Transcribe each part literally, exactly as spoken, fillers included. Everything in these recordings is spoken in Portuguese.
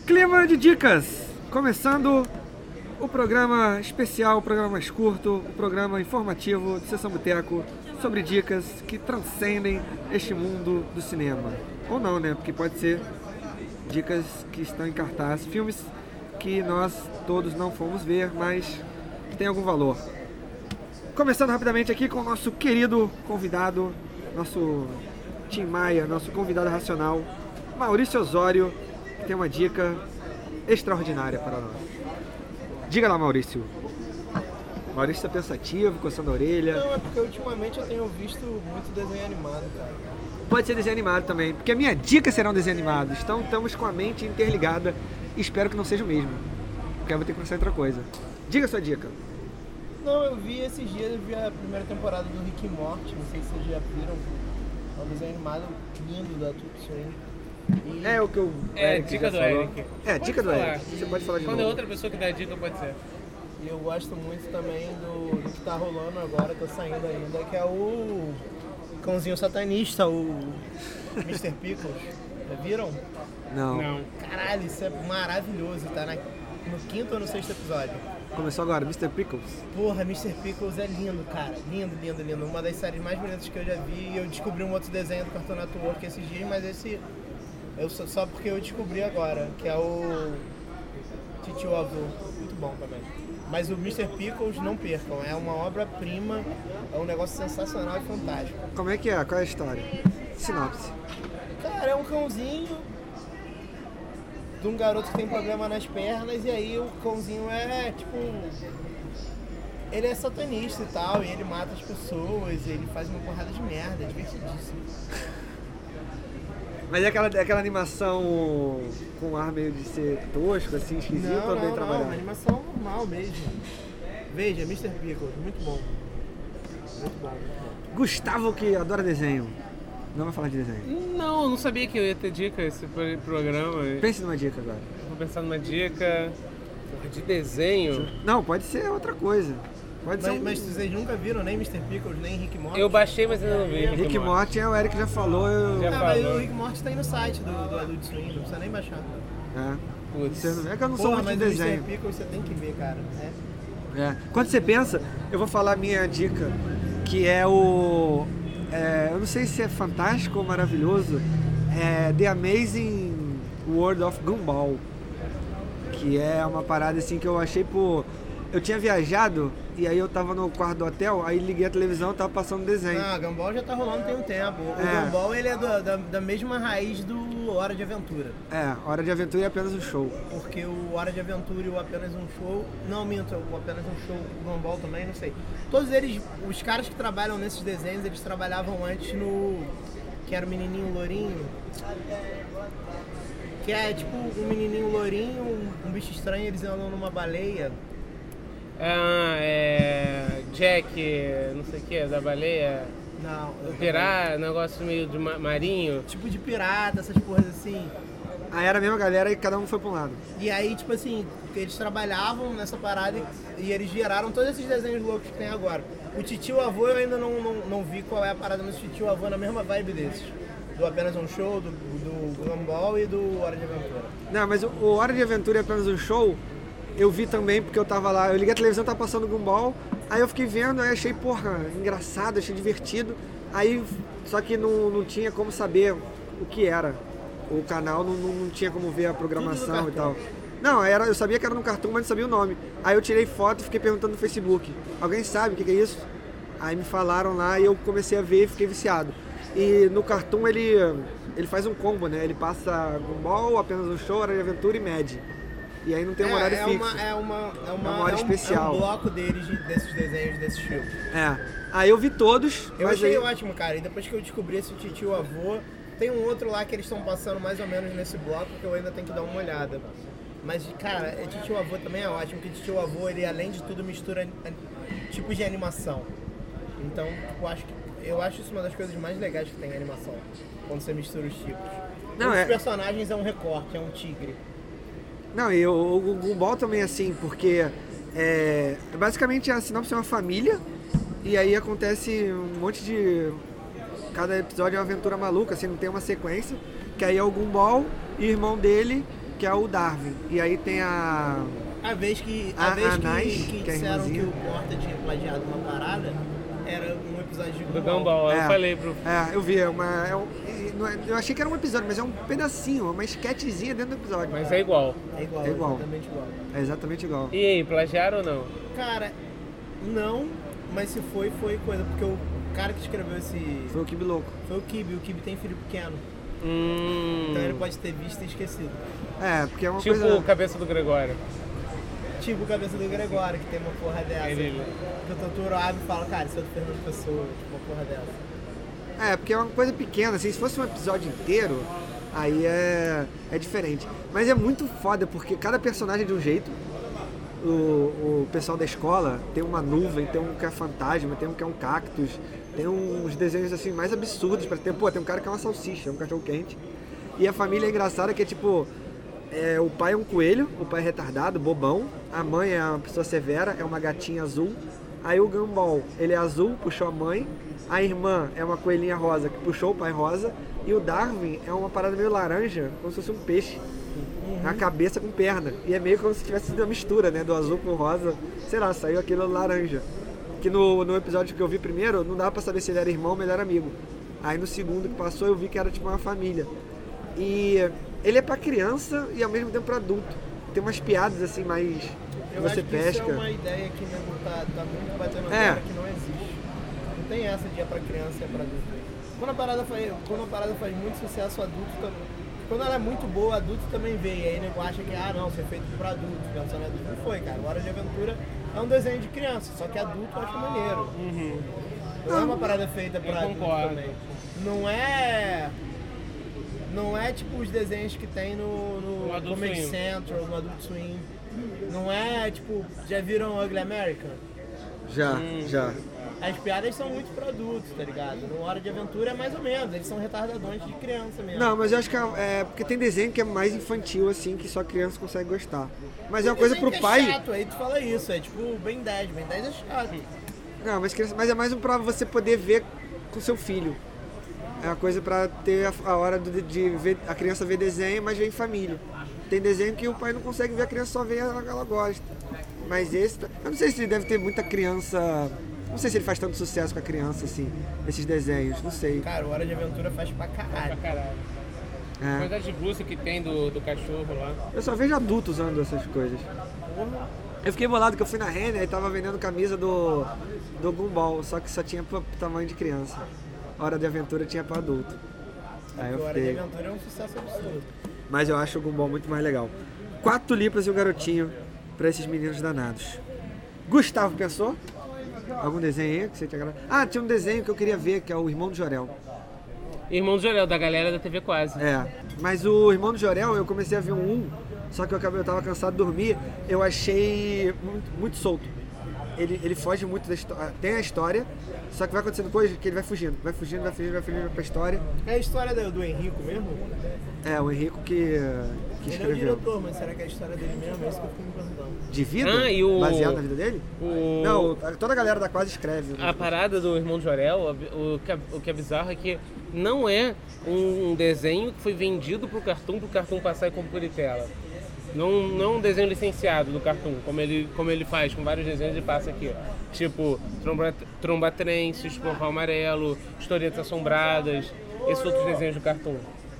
Clima de dicas, começando o programa especial, o programa mais curto, o programa informativo de Sessão Boteco sobre dicas que transcendem este mundo do cinema. Ou não, né? Porque pode ser dicas que estão em cartaz, filmes que nós todos não fomos ver, mas tem algum valor. Começando rapidamente aqui com o nosso querido convidado, nosso Tim Maia, nosso convidado racional, Maurício Osório, que tem uma dica extraordinária para nós. Diga lá, Maurício. Maurício está pensativo, coçando a orelha. Não, é porque ultimamente eu tenho visto muito desenho animado, cara. Pode ser desenho animado também, porque a minha dica será um desenho animado. Então estamos com a mente interligada. Espero que não seja o mesmo, porque eu vou ter que pensar em outra coisa. Diga a sua dica. Não, eu vi esses dias, eu vi a primeira temporada do Rick e Morty, não sei se vocês já viram. É um desenho animado lindo da Tutsui. E... É o que eu... É, Eric dica do falou. Eric. É, Pode dica do falar. Eric. Você pode falar de Quando novo. é outra pessoa que dá dica, pode ser. E eu gosto muito também do, do que tá rolando agora, tá saindo ainda, que é o cãozinho satanista, o mister Pickles. Já viram? Não. Não. Caralho, isso é maravilhoso, tá na, no quinto ou no sexto episódio. Começou agora, mister Pickles. Porra, mister Pickles é lindo, cara. Lindo, lindo, lindo. Uma das séries mais bonitas que eu já vi. E eu descobri um outro desenho do Cartoon Network esses dias, mas esse... Eu só, só porque eu descobri agora, que é o Titio Avô. Muito bom também. Mas o mister Pickles, não percam. É uma obra-prima, é um negócio sensacional e fantástico. Como é que é? Qual é a história? Sinopse. Cara, é um cãozinho de um garoto que tem problema nas pernas, e aí o cãozinho é tipo... Ele é satanista e tal, e ele mata as pessoas, e ele faz uma porrada de merda, é divertidíssimo. Mas é aquela, é aquela animação com ar meio de ser tosco, assim, esquisito, Não, ou bem não, trabalhado? não, animação normal mesmo. Veja, mister Pickles, muito bom. Muito bom, muito bom. Gustavo, que adora desenho. Não vai falar de desenho. Não, eu não sabia que eu ia ter dica esse pro- programa. Pense numa dica agora. Vou pensar numa dica porra, de desenho. Não, pode ser outra coisa. Pode ser Mas, um... mas vocês nunca viram nem mister Pickles, nem Rick e Morty? Eu baixei, mas ainda não vi. Rick e Morty, é o Eric já falou. Eu... Já Ah, mas falou. o Rick e Morty tá aí no site do, do Adult Swim, não precisa nem baixar. É. Putz. Você não... É que eu não sou Porra, muito mas de o desenho. mister Pickles você tem que ver, cara. É. É. Quando você pensa, eu vou falar a minha dica, que é o... É, eu não sei se é fantástico ou maravilhoso, é The Amazing World of Gumball, que é uma parada assim que eu achei por... Eu tinha viajado e aí eu tava no quarto do hotel, aí liguei a televisão e tava passando desenho. Ah, Gumball já tá rolando tem um tempo. O É. Gumball, ele é do- da, da mesma raiz do Hora de Aventura. É, Hora de Aventura é apenas um show. Porque o Hora de Aventura e o Apenas um Show... Não, minto, o Apenas um Show, o Gumball também, não sei. Todos eles, os caras que trabalham nesses desenhos, eles trabalhavam antes no... Que era o menininho lourinho. Que é tipo um menininho lourinho, um, um bicho estranho, eles andam numa baleia. Ah, é. Jack, não sei o que, da baleia. Não. Pirata, negócio meio de ma- marinho. Tipo de pirata, essas porras assim. Aí era a mesma galera e cada um foi pra um lado. E aí, tipo assim, eles trabalhavam nessa parada e, e eles geraram todos esses desenhos loucos que tem agora. O Titio Avô eu ainda não, não, não vi qual é a parada, mas o Titio Avô é na mesma vibe desses. Do Apenas um Show, do, do Gumball e do Hora de Aventura. Não, mas o, o Hora de Aventura é apenas um show, eu vi também porque eu tava lá, eu liguei a televisão, tava passando Gumball, aí eu fiquei vendo, aí achei, porra, engraçado, achei divertido, aí, só que não, não tinha como saber o que era, o canal não, não, não tinha como ver a programação e tal. Não, era, eu sabia que era no Cartoon, mas não sabia o nome. Aí eu tirei foto e fiquei perguntando no Facebook, alguém sabe o que que é isso? Aí me falaram lá e eu comecei a ver e fiquei viciado. E no Cartoon ele, ele faz um combo, né? Ele passa Gumball, Apenas um Show, Hora de Aventura e Mad. E aí não tem um horário é fixo. Uma, é, uma, é, uma, É uma hora é um, especial. É um bloco deles, de- desses desenhos, desses filmes. É. Aí eu vi todos, Eu mas achei aí... ótimo, cara. E depois que eu descobri esse Titio Avô, tem um outro lá que eles estão passando mais ou menos nesse bloco que eu ainda tenho que dar uma olhada. Mas, cara, é Titio Avô também é ótimo, porque Titio Avô, ele além de tudo mistura tipos de animação. Então, eu acho, que, eu acho isso uma das coisas mais legais que tem em animação, quando você mistura os tipos. Não, um dos é- personagens é um recorte, é um tigre. Não, e o, o Gumball também é assim, porque é, basicamente a sinopse é uma família e aí acontece um monte de... Cada episódio é uma aventura maluca, assim, não tem uma sequência, que aí é o Gumball e o irmão dele que é o Darwin. E aí tem a... A vez que, a A- vez a que, Nais, que que é a disseram que irmãzinha. o Morta tinha plagiado uma parada, era um episódio de Do Gumball. Gumball, eu É. falei pro... É, eu vi, é uma... É um, e não é- eu achei que era um episódio, mas é um pedacinho, uma sketchzinha dentro do episódio. Mas é igual. É igual, É igual. exatamente igual. É exatamente igual. E aí, plagiaram ou não? Cara, não, mas se foi, foi coisa, porque o cara que escreveu esse... Foi o Kibi louco. Foi o Kibi, o Kibi tem filho pequeno, Hum... então ele pode ter visto e esquecido. É, porque é uma Tipo coisa... o cabeça do Gregório. Tipo o cabeça do Gregório, que tem uma porra dessa. Ele- Que o Totoro abre e fala, cara, isso é do Fernando Pessoa, tipo uma porra dessa. É, porque é uma coisa pequena, assim, se fosse um episódio inteiro, aí é, é diferente. Mas é muito foda, porque cada personagem é de um jeito. O, o pessoal da escola tem uma nuvem, tem um que é fantasma, tem um que é um cactus, tem uns desenhos assim mais absurdos para ter. Pô, tem um cara que é uma salsicha, um cachorro quente. E a família é engraçada que é tipo, é, o pai é um coelho, o pai é retardado, bobão, a mãe é uma pessoa severa, é uma gatinha azul. Aí o Gumball, ele é azul, puxou a mãe, a irmã é uma coelhinha rosa que puxou o pai rosa, e o Darwin é uma parada meio laranja, como se fosse um peixe. A cabeça com perna. E é meio como se tivesse sido uma mistura, né? Do azul com o rosa. Sei lá, saiu aquele laranja. Que no, no episódio que eu vi primeiro, não dava pra saber se ele era irmão ou melhor amigo. Aí no segundo que passou, eu vi que era tipo uma família. E ele é pra criança e ao mesmo tempo pra adulto. Tem umas piadas assim mais... Eu você acho que pesca. isso é uma ideia que nego tá, tá muito batendo na É. terra que não existe. Não tem essa de é pra criança e é pra adulto. Quando a parada faz, quando a parada faz muito sucesso, adulto também. Quando ela é muito boa, adulto também vê. E aí nego acha que, ah não, isso é feito pra adulto, pensando em adulto. Não foi, cara. Hora de Aventura é um desenho de criança, só que adulto eu acho maneiro. Uhum. Não é uma parada feita pra Eu adulto concordo. também. Não é. Não é tipo os desenhos que tem no, no No Adult Comedy Swim. Central, no Adult Swim. Não é tipo, já viram Ugly American? Já, Hum. já. As piadas são muito pra adultos, tá ligado? No Hora de Aventura é mais ou menos, eles são retardadões de criança mesmo. Não, mas eu acho que é, é porque tem desenho que é mais infantil, assim, que só criança consegue gostar. Mas é uma coisa Desenho pro que é pai... chato, aí tu fala isso, é tipo Ben dez, Ben dez é chato. Não, mas, criança- mas é mais um pra você poder ver com seu filho. É uma coisa pra ter a, a hora do- de ver a criança ver desenho, mas ver em família. Tem desenho que o pai não consegue ver, a criança só vê e ela, ela gosta. Mas esse, tá- eu não sei se deve ter muita criança, não sei se ele faz tanto sucesso com a criança assim, esses desenhos, não sei. Cara, o Hora de Aventura faz pra Pra caralho. caralho. A É. quantidade de blusa que tem do, do cachorro lá. Eu só vejo adultos usando essas coisas. Porra. Eu fiquei bolado que eu fui na Renner e tava vendendo camisa do, do Gumball, só que só tinha pro tamanho de criança. Hora de Aventura tinha pra adulto. Aí O eu Hora de fiquei... Aventura é um sucesso absurdo. Mas eu acho o Gumball muito mais legal. Quatro tulipas e um garotinho pra esses meninos danados. Gustavo, pensou? Algum desenho aí que você te agrada? Ah, tinha um desenho que eu queria ver, que é o Irmão do Jorel. Irmão do Jorel, da galera da T V Quase. É, mas o Irmão do Jorel, eu comecei a ver um um, só que eu, acabei, eu tava cansado de dormir, eu achei muito, muito solto. Ele, ele foge muito da história, tem a história, só que vai acontecendo coisa que ele vai fugindo, vai fugindo, vai fugindo, vai fugindo pra história. É a história do, do Henrico mesmo? É, o Henrico que, que Ele é o escreveu. diretor, mas será que é a história dele mesmo? É isso que eu fico me perguntando. De vida? Ah, e o- Baseado na vida dele? O... Não, toda a galera da quase escreve. né? A parada do Irmão do Jorel, o que, é, o que é bizarro é que não é um desenho que foi vendido pro Cartoon, pro Cartoon passar e compor em tela. Não, não é um desenho licenciado do Cartoon, como ele, como ele faz com vários desenhos ele passa aqui. Tipo, Tromba, Trombatrenses, Porral Amarelo, Historietas Assombradas, esses outros desenhos do Cartoon.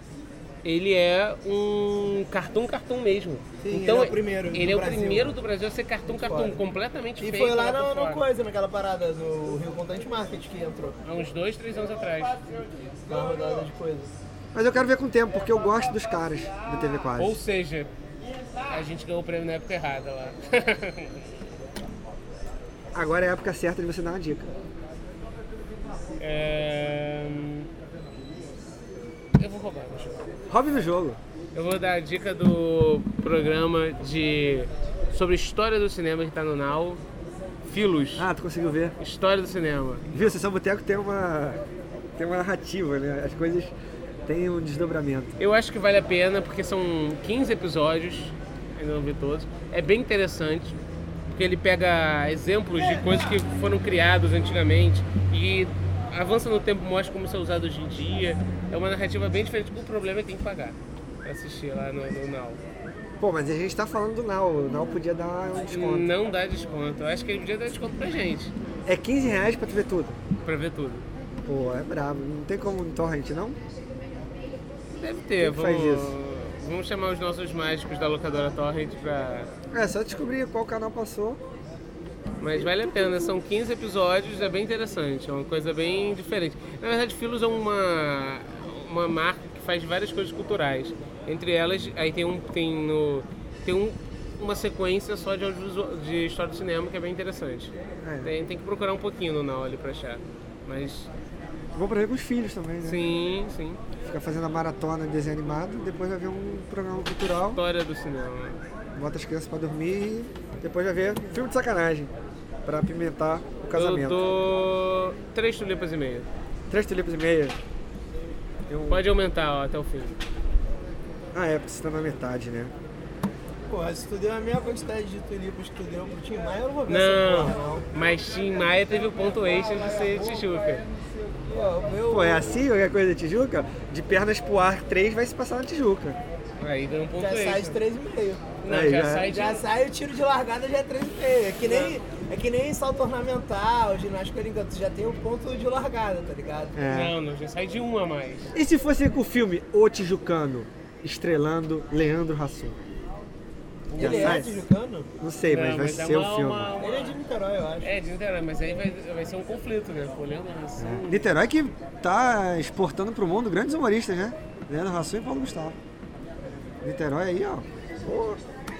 Ele é um cartoon cartoon mesmo. Sim, então, ele é o primeiro do Ele é o Brasil. primeiro do Brasil a ser cartoon cartoon, Fora. completamente E feito foi lá por no, no fora. coisa, naquela parada, no Rio Content Market que entrou. Há uns dois, três anos atrás. Na rodada de coisas. Mas eu quero ver com o tempo, porque eu gosto dos caras da T V Quase. Ou seja, a gente ganhou o prêmio na época errada lá. Agora é a época certa de você dar uma dica. É... Eu vou roubar, deixa eu... Hobby no jogo. Eu vou dar a dica do programa de sobre história do cinema que tá no Now. Filos. Ah, tu conseguiu ver. História do cinema. Viu, Sessão Boteco tem uma, tem uma narrativa, né? As coisas têm um desdobramento. Eu acho que vale a pena porque são quinze episódios, ainda não vi todos. É bem interessante, porque ele pega exemplos de coisas que foram criadas antigamente e avança no tempo, mostra como isso é usado hoje em dia. É uma narrativa bem diferente, o problema é que tem que pagar. assistir lá no, no Now. Pô, mas a gente tá falando do Now, o Now podia dar um desconto. Não dá desconto, eu acho que ele podia dar desconto pra gente, É quinze reais pra tu ver tudo. pra ver tudo. Pô, é brabo. Não tem como no torrent, não? Deve ter, Quem que faz vamos, isso? vamos chamar os nossos mágicos da locadora Torrent pra... É, só descobrir qual canal passou. Mas vale a pena, são quinze episódios, é bem interessante, é uma coisa bem diferente. Na verdade, Philos é uma, uma marca que faz várias coisas culturais. Entre elas, aí tem, um, tem, no, tem um, uma sequência só de, audiovisual- de história do cinema que é bem interessante. É. Tem, tem que procurar um pouquinho no Now ali pra achar. Mas Vou pra ver com os filhos também, né? sim, sim, Ficar fazendo a maratona de desenho animado, depois vai ver um programa cultural, história do cinema. bota as crianças pra dormir e depois vai ver filme de sacanagem, pra apimentar o Eu casamento. dou três tulipas e meia. Três tulipas e meia. Tem um- Pode aumentar ó, até o fim. Ah, é, porque você tá na metade, né? Porra, se tu deu a mesma quantidade de tulipas que tu deu pro Tim Maia, eu não vou ver essa porra, Não, não. mas Tim Maia teve o ponto extra de ser Tijuca. Pô, o meu... Pô, é assim qualquer coisa da Tijuca? De pernas pro ar, três vai se passar na Tijuca. Aí deu um ponto Já sai de extra. três e meio. Não, Aí, já, já- sai de... Já sai o tiro de largada, já é três e meio. É que nem, é que nem salto ornamental, ginástica olímpica, tu já tem o ponto de largada, tá ligado? É. Não, não, já sai de um a mais. E se fosse com o filme O Tijucano, estrelando Leandro Hassum? Já Ele é sai? tijucano? Não sei, mas Não, vai é ser uma- o filme. uma- uma- Ele é de Niterói, eu acho. É, de Niterói, mas aí vai, vai ser um conflito, né? Pô, Leandro Hassum. Niterói que tá exportando pro mundo grandes humoristas, né? Leandro Hassum e Paulo Gustavo. Niterói aí, ó. Pô.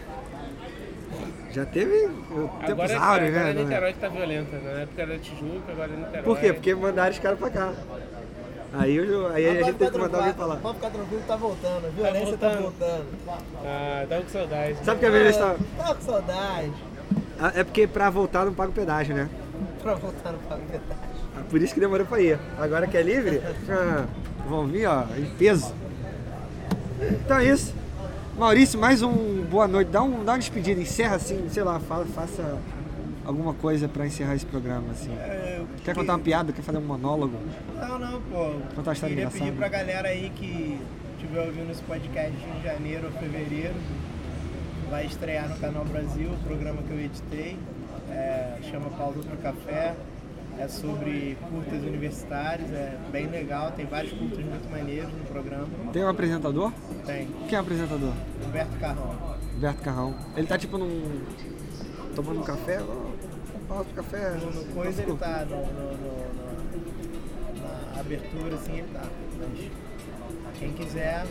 Já teve o tempos Agora, áureos, agora né? é Niterói que tá violenta. Na época era Tijuca, agora é Niterói. Por quê? Porque mandaram os caras pra cá. Aí, eu, aí a Mas gente tem pode que mandar ficar alguém pra lá. tranquilo, pode ficar tranquilo, tá voltando. A violência tá voltando. voltando. Ah, tava com saudade. Sabe que a Avenida está... Tá com saudade. Ah, é porque pra voltar não paga o pedágio, né? Pra voltar no pago metade. Ah, por isso que demorou pra ir. Agora que é livre, ah, vão vir, ó, em peso. Então é isso. Maurício, mais um boa noite. Dá, um, dá uma despedida, encerra assim, sei lá, fala, faça alguma coisa pra encerrar esse programa, assim. É, Quer contar uma piada? Quer fazer um monólogo? Não, não, pô. Contar uma história Queria engraçada. pedir pra galera aí que estiver ouvindo esse podcast em janeiro ou fevereiro, vai estrear no Canal Brasil o programa que eu editei. É, chama Pausa pro Café. É sobre curtas universitários, é bem legal, tem vários curtas muito maneiros no programa. Tem um apresentador? Tem, Quem é o apresentador? Humberto Carrão. Humberto Carrão. Ele tá tipo num... tomando um café, ó, pausa pro café. No, no coisa ele tá, no, no- no- no- na abertura assim ele tá. Mas quem quiser.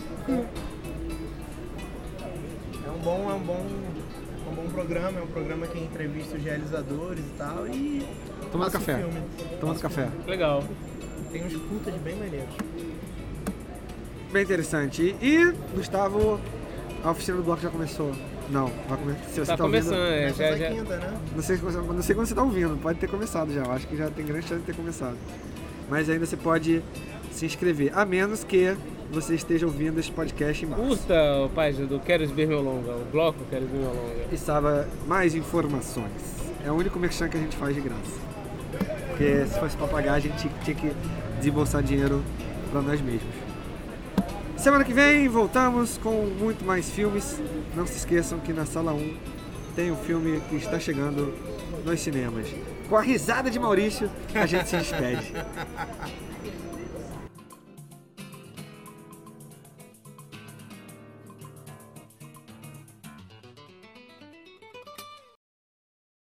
É um bom, é um bom, é um bom programa, é um programa que entrevista os realizadores e tal. E Tomando passa o café. filme. Tomando café. Legal. Tem uns curtas bem maneiros. Bem interessante. E, Gustavo, a oficina do bloco já começou? Não, vai começar. Se você Tá tá ouvindo, começando, é, Essa já, é já. a quinta, né? Não sei, se você- não sei quando você tá ouvindo, pode ter começado já. Eu acho que já tem grande chance de ter começado. Mas ainda você pode se inscrever, a menos que você esteja ouvindo esse podcast em março. Curta a página do Quero Ver Meu Longa, o bloco Quero Ver Meu Longa. E saiba mais informações. É o único merchan que a gente faz de graça. Porque se fosse pra pagar, a gente tinha que desembolsar dinheiro pra nós mesmos. Semana que vem voltamos com muito mais filmes. Não se esqueçam que na sala um tem um filme que está chegando nos cinemas. Com a risada de Maurício, a gente se despede.